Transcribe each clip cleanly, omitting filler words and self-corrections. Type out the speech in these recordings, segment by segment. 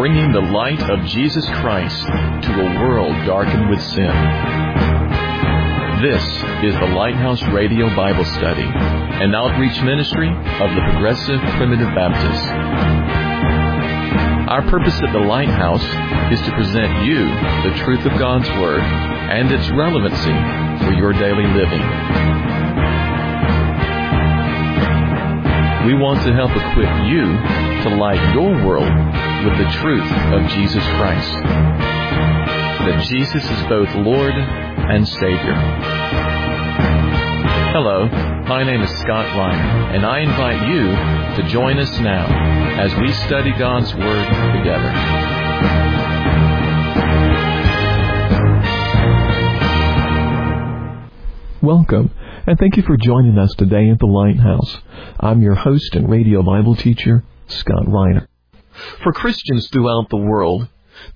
bringing the light of Jesus Christ to a world darkened with sin. This is the Lighthouse Radio Bible Study, an outreach ministry of the Progressive Primitive Baptists. Our purpose at the Lighthouse is to present you the truth of God's Word and its relevancy for your daily living. We want to help equip you to light your world with the truth of Jesus Christ. That Jesus is both Lord and Savior. Hello, my name is Scott Reiner, and I invite you to join us now as we study God's Word together. Welcome, and thank you for joining us today at the Lighthouse. I'm your host and radio Bible teacher, Scott Reiner. For Christians throughout the world,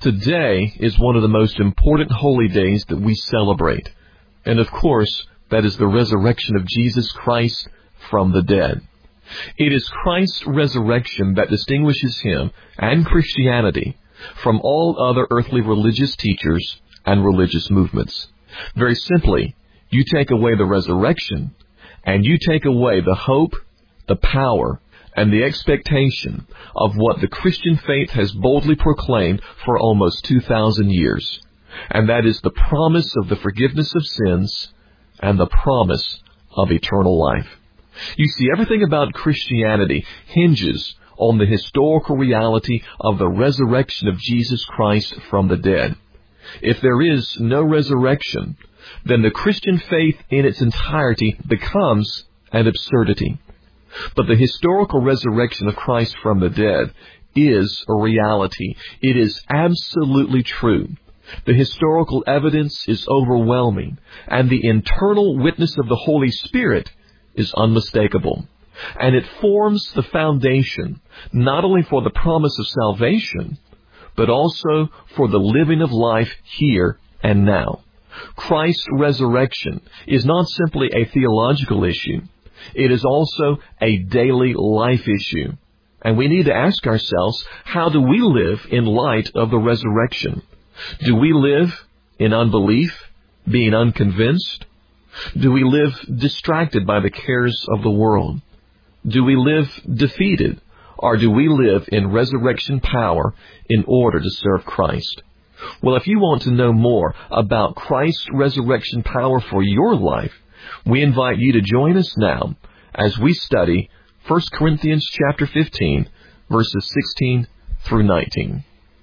today is one of the most important holy days that we celebrate. And of course, that is the resurrection of Jesus Christ from the dead. It is Christ's resurrection that distinguishes Him and Christianity from all other earthly religious teachers and religious movements. Very simply, you take away the resurrection, and you take away the hope, the power, and the expectation of what the Christian faith has boldly proclaimed for almost 2,000 years. And that is the promise of the forgiveness of sins and the promise of eternal life. You see, everything about Christianity hinges on the historical reality of the resurrection of Jesus Christ from the dead. If there is no resurrection, then the Christian faith in its entirety becomes an absurdity. But the historical resurrection of Christ from the dead is a reality. It is absolutely true. The historical evidence is overwhelming, and the internal witness of the Holy Spirit is unmistakable. And it forms the foundation not only for the promise of salvation, but also for the living of life here and now. Christ's resurrection is not simply a theological issue. It is also a daily life issue. And we need to ask ourselves, how do we live in light of the resurrection? Do we live in unbelief, being unconvinced? Do we live distracted by the cares of the world? Do we live defeated? Or do we live in resurrection power in order to serve Christ? Well, if you want to know more about Christ's resurrection power for your life, we invite you to join us now as we study 1 Corinthians chapter 15, verses 16 through 19.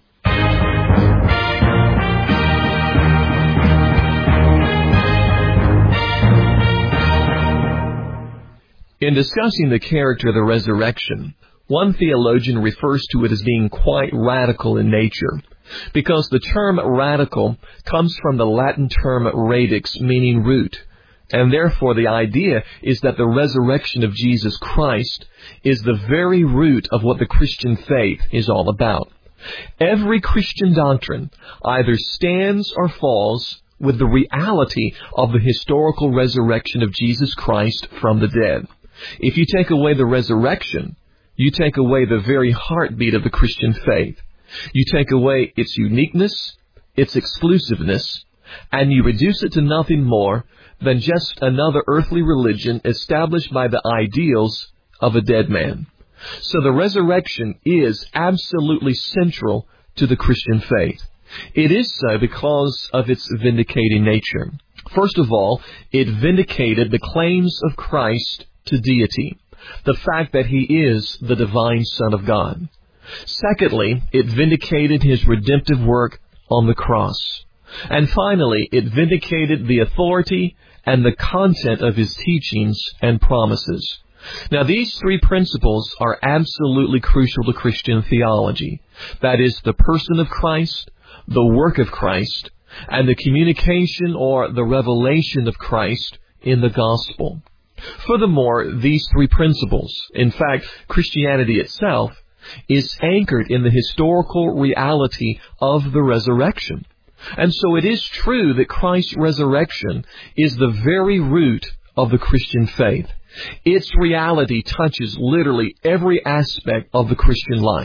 In discussing the character of the resurrection, one theologian refers to it as being quite radical in nature, because the term radical comes from the Latin term radix, meaning root. And therefore the idea is that the resurrection of Jesus Christ is the very root of what the Christian faith is all about. Every Christian doctrine either stands or falls with the reality of the historical resurrection of Jesus Christ from the dead. If you take away the resurrection, you take away the very heartbeat of the Christian faith. You take away its uniqueness, its exclusiveness, and you reduce it to nothing more than just another earthly religion established by the ideals of a dead man. So the resurrection is absolutely central to the Christian faith. It is so because of its vindicating nature. First of all, it vindicated the claims of Christ to deity, the fact that He is the divine Son of God. Secondly, it vindicated His redemptive work on the cross. And finally, it vindicated the authority and the content of His teachings and promises. Now, these three principles are absolutely crucial to Christian theology. That is, the person of Christ, the work of Christ, and the communication or the revelation of Christ in the gospel. Furthermore, these three principles, in fact, Christianity itself, is anchored in the historical reality of the resurrection. And so it is true that Christ's resurrection is the very root of the Christian faith. Its reality touches literally every aspect of the Christian life.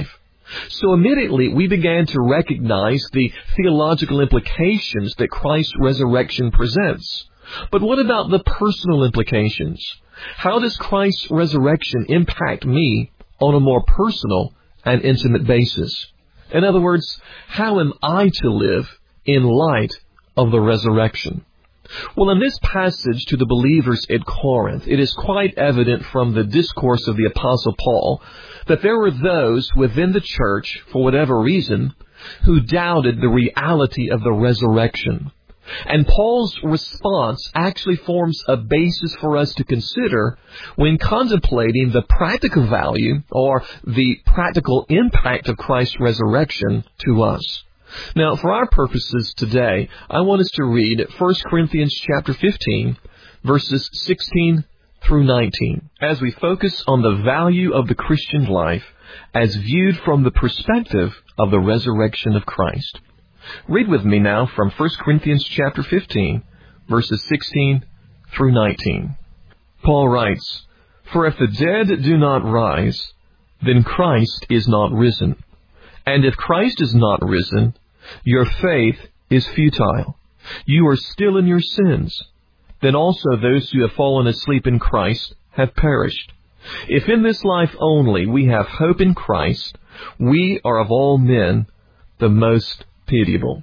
So immediately we began to recognize the theological implications that Christ's resurrection presents. But what about the personal implications? How does Christ's resurrection impact me on a more personal and intimate basis? In other words, how am I to live in light of the resurrection? Well, in this passage to the believers at Corinth, it is quite evident from the discourse of the Apostle Paul that there were those within the church, for whatever reason, who doubted the reality of the resurrection. And Paul's response actually forms a basis for us to consider when contemplating the practical value or the practical impact of Christ's resurrection to us. Now, for our purposes today, I want us to read 1 Corinthians chapter 15, verses 16 through 19, as we focus on the value of the Christian life as viewed from the perspective of the resurrection of Christ. Read with me now from 1 Corinthians chapter 15, verses 16 through 19. Paul writes, "For if the dead do not rise, then Christ is not risen. And if Christ is not risen, your faith is futile. You are still in your sins. Then also those who have fallen asleep in Christ have perished. If in this life only we have hope in Christ, we are of all men the most pitiable."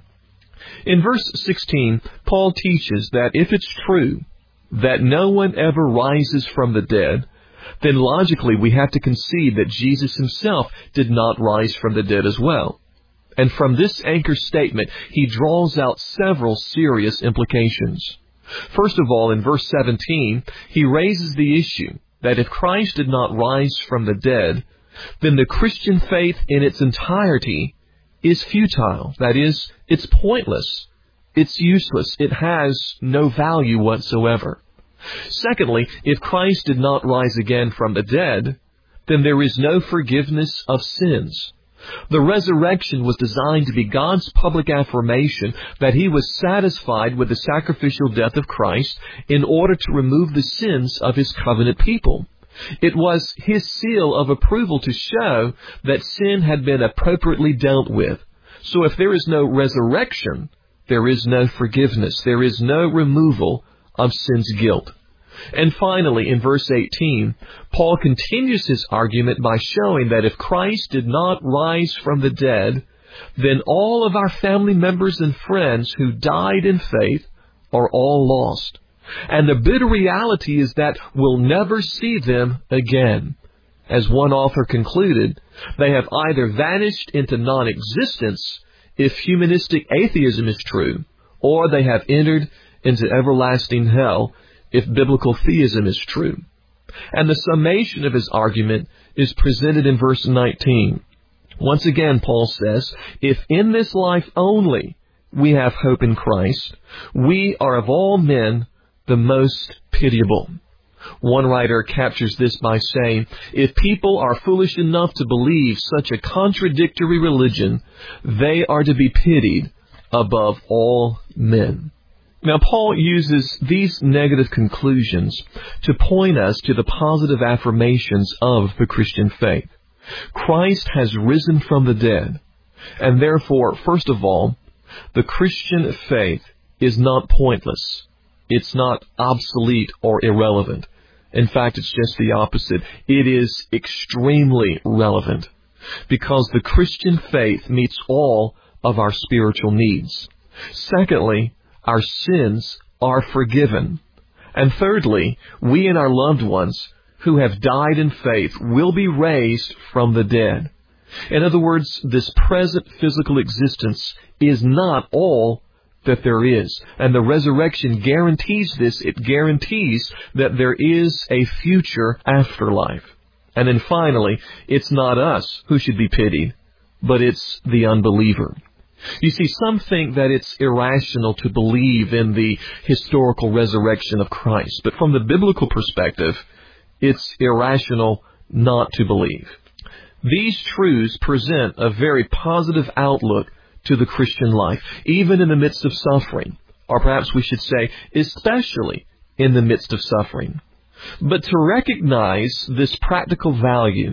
In verse 16, Paul teaches that if it's true that no one ever rises from the dead, then logically we have to concede that Jesus himself did not rise from the dead as well. And from this anchor statement, he draws out several serious implications. First of all, in verse 17, he raises the issue that if Christ did not rise from the dead, then the Christian faith in its entirety is futile. That is, it's pointless. It's useless. It has no value whatsoever. Secondly, if Christ did not rise again from the dead, then there is no forgiveness of sins. The resurrection was designed to be God's public affirmation that He was satisfied with the sacrificial death of Christ in order to remove the sins of His covenant people. It was His seal of approval to show that sin had been appropriately dealt with. So if there is no resurrection, there is no forgiveness. There is no removal of sin's guilt. And finally, in verse 18, Paul continues his argument by showing that if Christ did not rise from the dead, then all of our family members and friends who died in faith are all lost. And the bitter reality is that we'll never see them again. As one author concluded, they have either vanished into non-existence if humanistic atheism is true, or they have entered into everlasting hell if biblical theism is true. And the summation of his argument is presented in verse 19. Once again, Paul says, if in this life only we have hope in Christ, we are of all men the most pitiable. One writer captures this by saying, if people are foolish enough to believe such a contradictory religion, they are to be pitied above all men. Now, Paul uses these negative conclusions to point us to the positive affirmations of the Christian faith. Christ has risen from the dead, and therefore, first of all, the Christian faith is not pointless. It's not obsolete or irrelevant. In fact, it's just the opposite. It is extremely relevant because the Christian faith meets all of our spiritual needs. Secondly, our sins are forgiven. And thirdly, we and our loved ones who have died in faith will be raised from the dead. In other words, this present physical existence is not all that there is. And the resurrection guarantees this. It guarantees that there is a future afterlife. And then finally, it's not us who should be pitied, but it's the unbeliever. You see, some think that it's irrational to believe in the historical resurrection of Christ. But from the biblical perspective, it's irrational not to believe. These truths present a very positive outlook to the Christian life, even in the midst of suffering, or perhaps we should say, especially in the midst of suffering. But to recognize this practical value,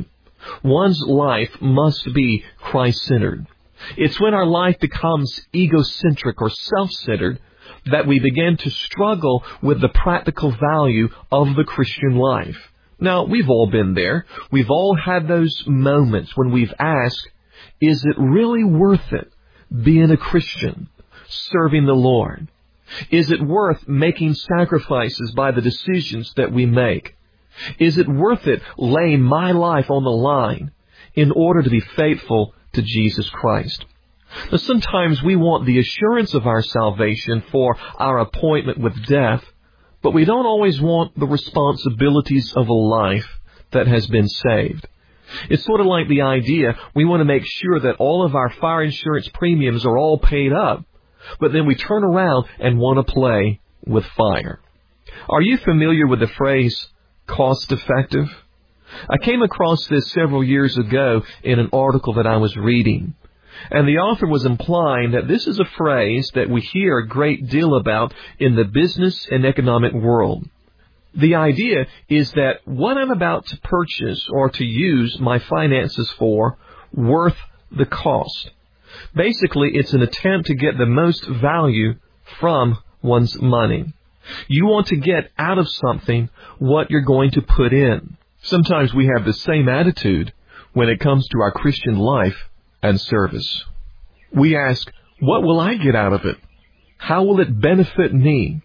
One's life must be Christ-centered. It's when our life becomes egocentric or self-centered that we begin to struggle with the practical value of the Christian life. Now, we've all been there. We've all had those moments when we've asked, is it really worth it being a Christian, serving the Lord? Is it worth making sacrifices by the decisions that we make? Is it worth it laying my life on the line in order to be faithful to Jesus Christ? Now, sometimes we want the assurance of our salvation for our appointment with death, but we don't always want the responsibilities of a life that has been saved. It's sort of like the idea we want to make sure that all of our fire insurance premiums are all paid up, but then we turn around and want to play with fire. Are you familiar with the phrase, cost effective? I came across this several years ago in an article that I was reading. And the author was implying that this is a phrase that we hear a great deal about in the business and economic world. The idea is that what I'm about to purchase or to use my finances for worth the cost. Basically, it's an attempt to get the most value from one's money. You want to get out of something what you're going to put in. Sometimes we have the same attitude when it comes to our Christian life and service. We ask, what will I get out of it? How will it benefit me?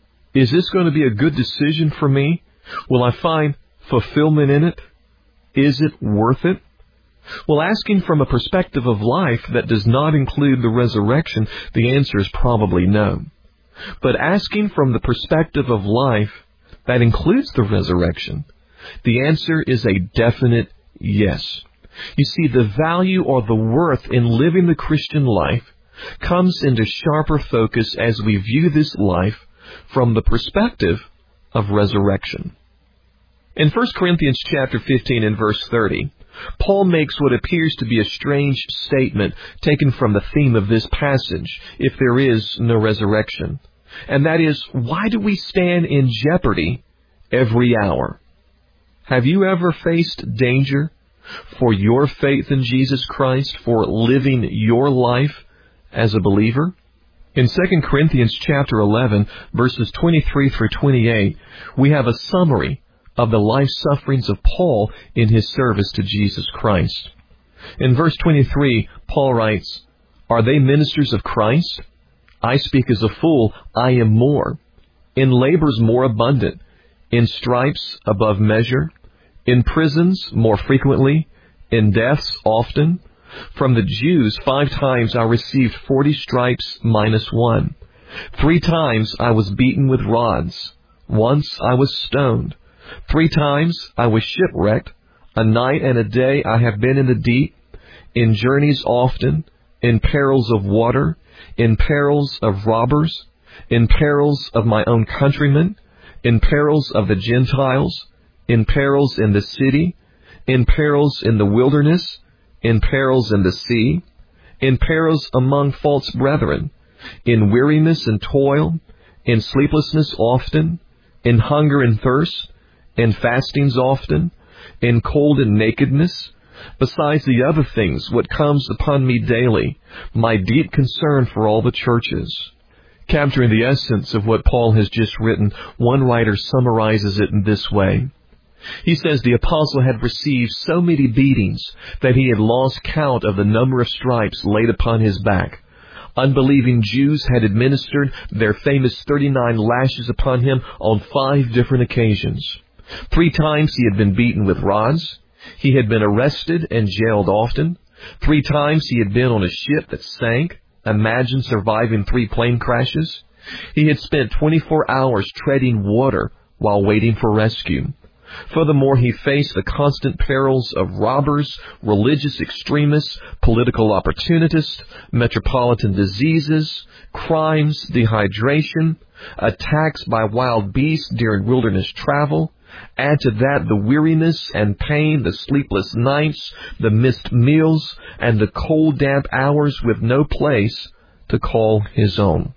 Is this going to be a good decision for me? Will I find fulfillment in it? Is it worth it? Well, asking from a perspective of life that does not include the resurrection, the answer is probably no. But asking from the perspective of life that includes the resurrection, the answer is a definite yes. You see, the value or the worth in living the Christian life comes into sharper focus as we view this life from the perspective of resurrection. In 1 Corinthians chapter 15 and verse 30, Paul makes what appears to be a strange statement taken from the theme of this passage, if there is no resurrection. And that is, why do we stand in jeopardy every hour? Have you ever faced danger for your faith in Jesus Christ, for living your life as a believer? In 2 Corinthians chapter 11, verses 23 through 28, we have a summary of the life sufferings of Paul in his service to Jesus Christ. In verse 23, Paul writes, "Are they ministers of Christ? I speak as a fool, I am more. In labors more abundant, in stripes above measure, in prisons more frequently, in deaths often. From the Jews 5 times I received 40 stripes minus 1. 3 times I was beaten with rods. Once I was stoned. 3 times I was shipwrecked. A night and a day I have been in the deep, in journeys often, in perils of water, in perils of robbers, in perils of my own countrymen, in perils of the Gentiles, in perils in the city, in perils in the wilderness, in perils in the sea, in perils among false brethren, in weariness and toil, in sleeplessness often, in hunger and thirst, in fastings often, in cold and nakedness, besides the other things what comes upon me daily, my deep concern for all the churches." Capturing the essence of what Paul has just written, one writer summarizes it in this way. He says the apostle had received so many beatings that he had lost count of the number of stripes laid upon his back. Unbelieving Jews had administered their famous 39 lashes upon him on 5 different occasions. 3 times he had been beaten with rods. He had been arrested and jailed often. 3 times he had been on a ship that sank. Imagine surviving 3 plane crashes. He had spent 24 hours treading water while waiting for rescue. Furthermore, he faced the constant perils of robbers, religious extremists, political opportunists, metropolitan diseases, crimes, dehydration, attacks by wild beasts during wilderness travel. Add to that the weariness and pain, the sleepless nights, the missed meals, and the cold, damp hours with no place to call his own.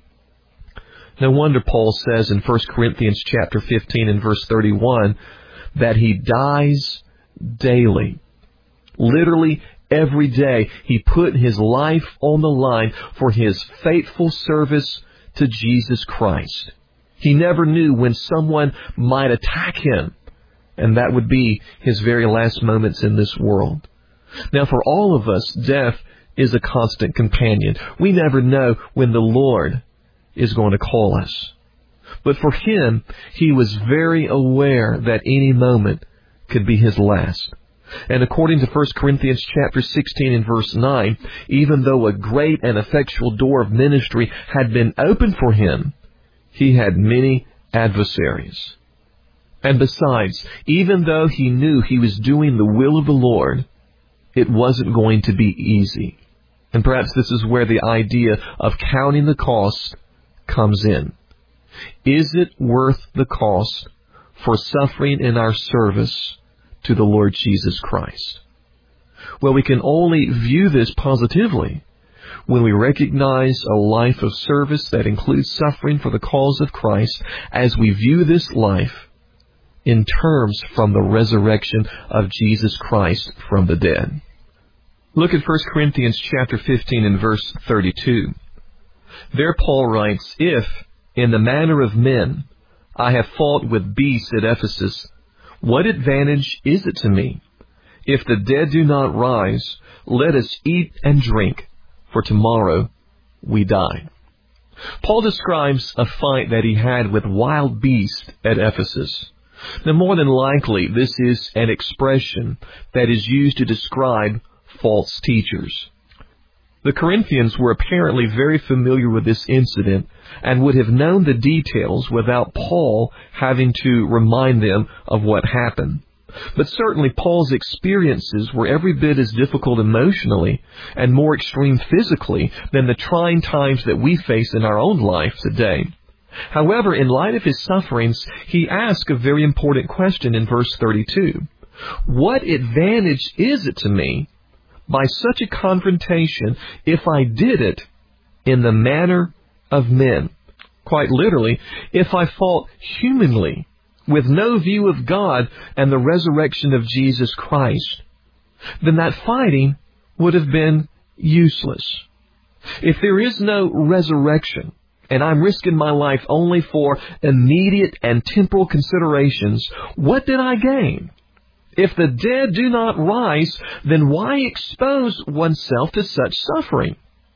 No wonder Paul says in 1 Corinthians chapter 15 and verse 31 that he dies daily. Literally every day he put his life on the line for his faithful service to Jesus Christ. He never knew when someone might attack him, and that would be his very last moments in this world. Now, for all of us, death is a constant companion. We never know when the Lord is going to call us. But for him, he was very aware that any moment could be his last. And according to 1 Corinthians chapter 16 and verse 9, even though a great and effectual door of ministry had been opened for him, he had many adversaries. And besides, even though he knew he was doing the will of the Lord, it wasn't going to be easy. And perhaps this is where the idea of counting the cost comes in. Is it worth the cost for suffering in our service to the Lord Jesus Christ? Well, we can only view this positively when we recognize a life of service that includes suffering for the cause of Christ, as we view this life in terms from the resurrection of Jesus Christ from the dead. Look at 1 Corinthians chapter 15 and verse 32. There Paul writes, "If, in the manner of men, I have fought with beasts at Ephesus, what advantage is it to me? If the dead do not rise, let us eat and drink, for tomorrow we die." Paul describes a fight that he had with wild beasts at Ephesus. Now, more than likely, this is an expression that is used to describe false teachers. The Corinthians were apparently very familiar with this incident and would have known the details without Paul having to remind them of what happened. But certainly Paul's experiences were every bit as difficult emotionally and more extreme physically than the trying times that we face in our own life today. However, in light of his sufferings, he asks a very important question in verse 32. What advantage is it to me by such a confrontation if I did it in the manner of men? Quite literally, if I fought humanly with no view of God and the resurrection of Jesus Christ, then that fighting would have been useless. If there is no resurrection, and I'm risking my life only for immediate and temporal considerations, what did I gain? If the dead do not rise, then why expose oneself to such suffering?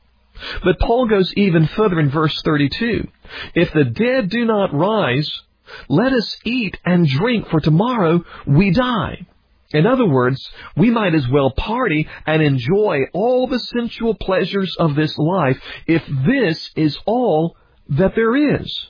But Paul goes even further in verse 32. If the dead do not rise, let us eat and drink, for tomorrow we die. In other words, we might as well party and enjoy all the sensual pleasures of this life if this is all that there is.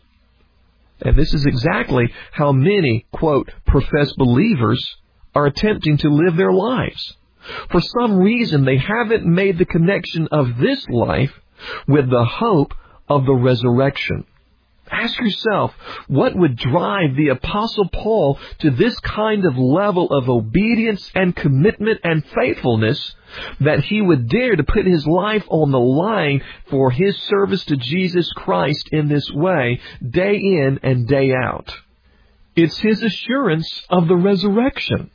And this is exactly how many, quote, professed believers are attempting to live their lives. For some reason, they haven't made the connection of this life with the hope of the resurrection. Ask yourself, what would drive the Apostle Paul to this kind of level of obedience and commitment and faithfulness that he would dare to put his life on the line for his service to Jesus Christ in this way, day in and day out? It's his assurance of the resurrection.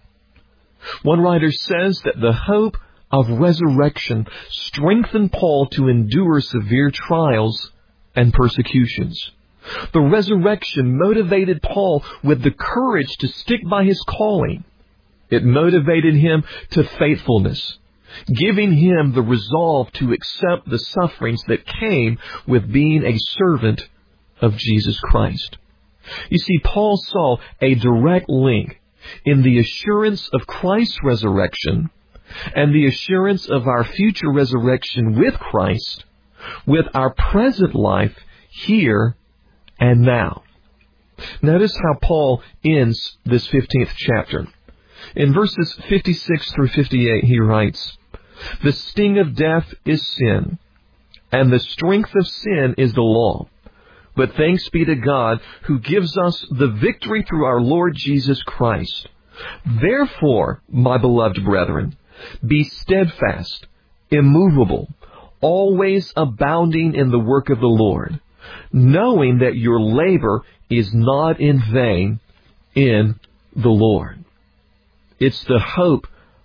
One writer says that the hope of resurrection strengthened Paul to endure severe trials and persecutions. The resurrection motivated Paul with the courage to stick by his calling. It motivated him to faithfulness, giving him the resolve to accept the sufferings that came with being a servant of Jesus Christ. You see, Paul saw a direct link in the assurance of Christ's resurrection and the assurance of our future resurrection with Christ with our present life here and now. Notice how Paul ends this 15th chapter. In verses 56 through 58, he writes, "The sting of death is sin, and the strength of sin is the law. But thanks be to God who gives us the victory through our Lord Jesus Christ. Therefore, my beloved brethren, be steadfast, immovable, always abounding in the work of the Lord, knowing that your labor is not in vain in the Lord." It's the hope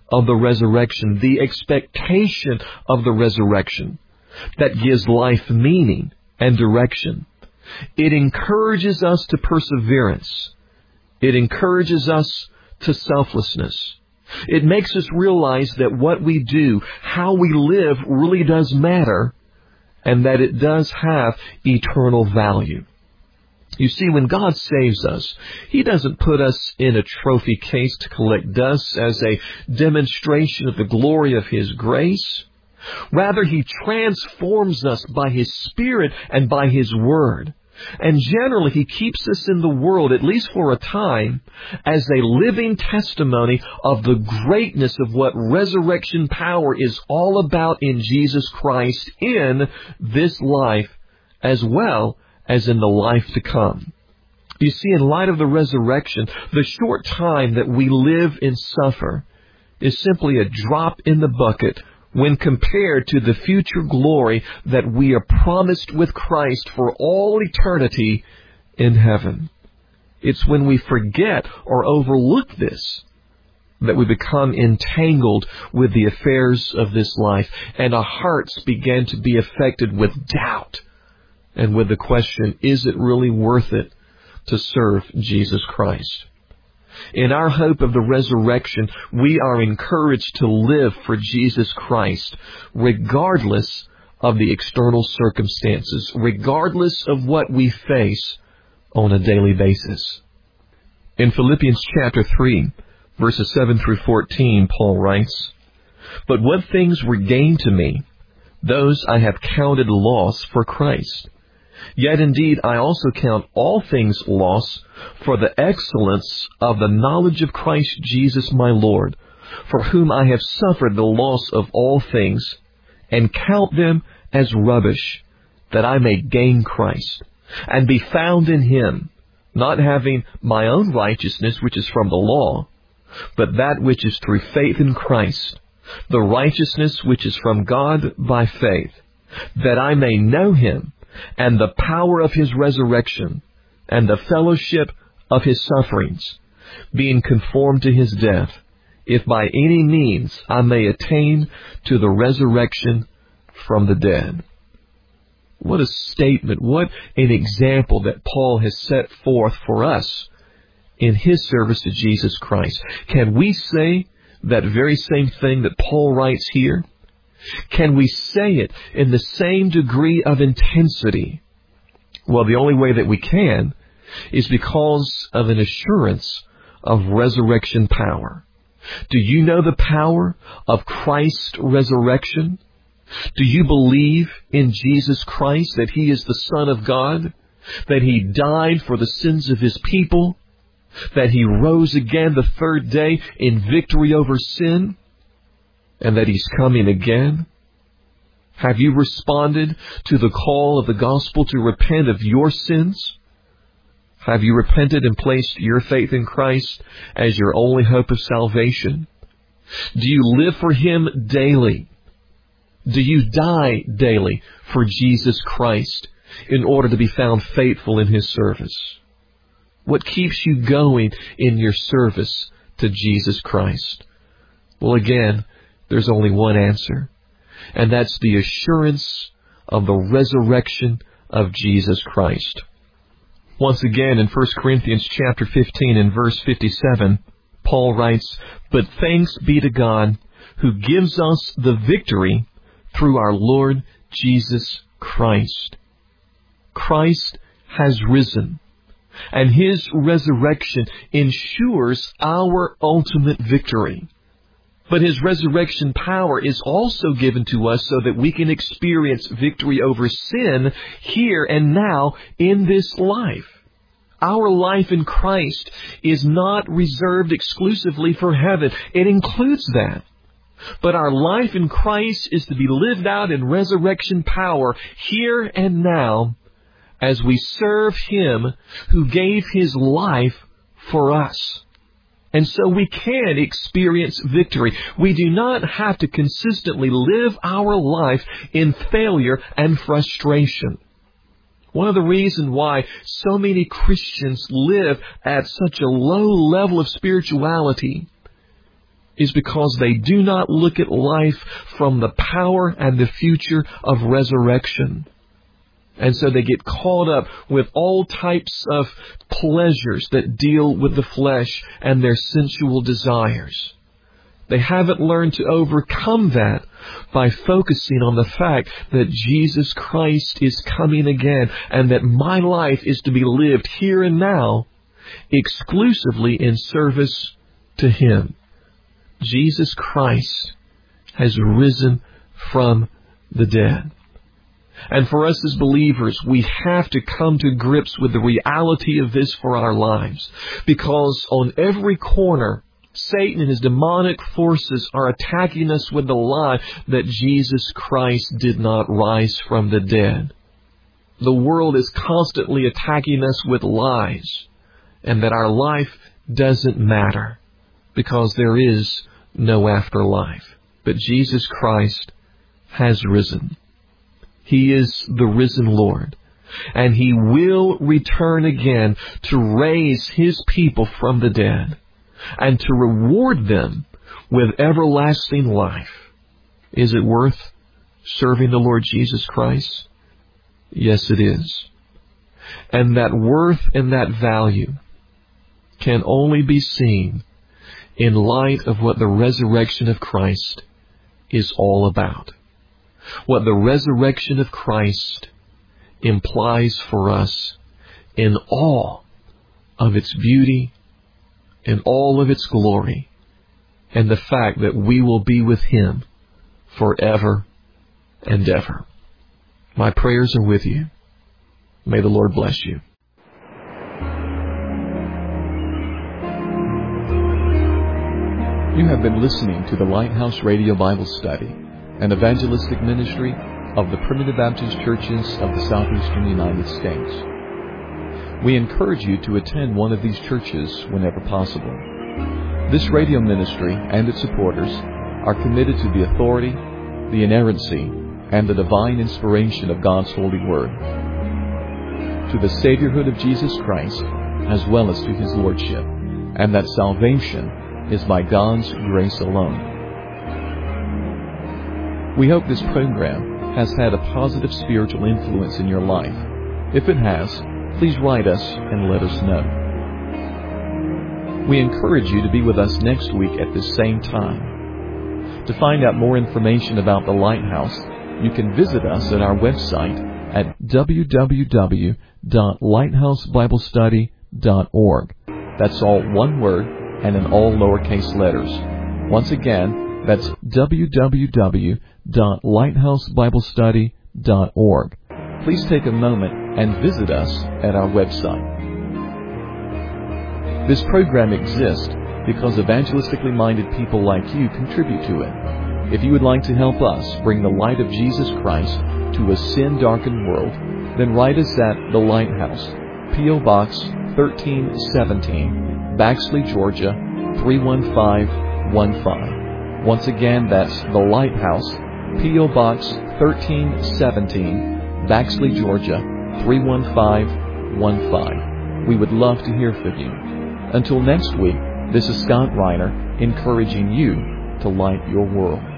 of the resurrection, the expectation of the resurrection that gives life meaning and direction. It encourages us to perseverance. It encourages us to selflessness. It makes us realize that what we do, how we live, really does matter, and that it does have eternal value. You see, when God saves us, He doesn't put us in a trophy case to collect dust as a demonstration of the glory of His grace. Rather, He transforms us by His Spirit and by His Word. And generally, He keeps us in the world, at least for a time, as a living testimony of the greatness of what resurrection power is all about in Jesus Christ in this life as well as in the life to come. You see, in light of the resurrection, the short time that we live and suffer is simply a drop in the bucket when compared to the future glory that we are promised with Christ for all eternity in heaven. It's when we forget or overlook this that we become entangled with the affairs of this life, and our hearts begin to be affected with doubt and with the question, is it really worth it to serve Jesus Christ? In our hope of the resurrection, we are encouraged to live for Jesus Christ, regardless of the external circumstances, regardless of what we face on a daily basis. In Philippians chapter 3, verses 7 through 14, Paul writes, "But what things were gain to me, those I have counted loss for Christ. Yet indeed I also count all things loss for the excellence of the knowledge of Christ Jesus my Lord, for whom I have suffered the loss of all things, and count them as rubbish, that I may gain Christ, and be found in Him, not having my own righteousness which is from the law, but that which is through faith in Christ, the righteousness which is from God by faith, that I may know Him, and the power of His resurrection, and the fellowship of His sufferings, being conformed to His death, if by any means I may attain to the resurrection from the dead." What a statement, what an example that Paul has set forth for us in his service to Jesus Christ. Can we say that very same thing that Paul writes here? Can we say it in the same degree of intensity? Well, the only way that we can is because of an assurance of resurrection power. Do you know the power of Christ's resurrection? Do you believe in Jesus Christ, that He is the Son of God, that He died for the sins of His people, that He rose again the third day in victory over sin, and that He's coming again? Have you responded to the call of the gospel to repent of your sins? Have you repented and placed your faith in Christ as your only hope of salvation? Do you live for Him daily? Do you die daily for Jesus Christ in order to be found faithful in His service? What keeps you going in your service to Jesus Christ? Well, again, there's only one answer, and that's the assurance of the resurrection of Jesus Christ. Once again, in 1 Corinthians chapter 15 and verse 57, Paul writes, "But thanks be to God, who gives us the victory through our Lord Jesus Christ." Christ has risen, and His resurrection ensures our ultimate victory. But His resurrection power is also given to us so that we can experience victory over sin here and now in this life. Our life in Christ is not reserved exclusively for heaven. It includes that. But our life in Christ is to be lived out in resurrection power here and now as we serve Him who gave His life for us. And so we can experience victory. We do not have to consistently live our life in failure and frustration. One of the reasons why so many Christians live at such a low level of spirituality is because they do not look at life from the power and the future of resurrection. And so they get caught up with all types of pleasures that deal with the flesh and their sensual desires. They haven't learned to overcome that by focusing on the fact that Jesus Christ is coming again and that my life is to be lived here and now exclusively in service to Him. Jesus Christ has risen from the dead. And for us as believers, we have to come to grips with the reality of this for our lives. Because on every corner, Satan and his demonic forces are attacking us with the lie that Jesus Christ did not rise from the dead. The world is constantly attacking us with lies, and that our life doesn't matter because there is no afterlife. But Jesus Christ has risen. He is the risen Lord, and He will return again to raise His people from the dead and to reward them with everlasting life. Is it worth serving the Lord Jesus Christ? Yes, it is. And that worth and that value can only be seen in light of what the resurrection of Christ is all about. What the resurrection of Christ implies for us in all of its beauty, in all of its glory, and the fact that we will be with Him forever and ever. My prayers are with you. May the Lord bless you. You have been listening to the Lighthouse Radio Bible Study, an evangelistic ministry of the Primitive Baptist Churches of the Southeastern United States. We encourage you to attend one of these churches whenever possible. This radio ministry and its supporters are committed to the authority, the inerrancy, and the divine inspiration of God's holy word, to the Saviorhood of Jesus Christ, as well as to His Lordship, and that salvation is by God's grace alone. We hope this program has had a positive spiritual influence in your life. If it has, please write us and let us know. We encourage you to be with us next week at the same time. To find out more information about the Lighthouse, you can visit us at our website at www.lighthouseBiblestudy.org. That's all one word and in all lowercase letters. Once again, that's www.lighthouseBiblestudy.org. Please take a moment and visit us at our website. This program exists because evangelistically minded people like you contribute to it. If you would like to help us bring the light of Jesus Christ to a sin-darkened world, then write us at The Lighthouse, P.O. Box 1317, Baxley, Georgia 31515. Once again, that's The Lighthouse, P.O. Box 1317, Baxley, Georgia 31515. We would love to hear from you. Until next week, this is Scott Reiner encouraging you to light your world.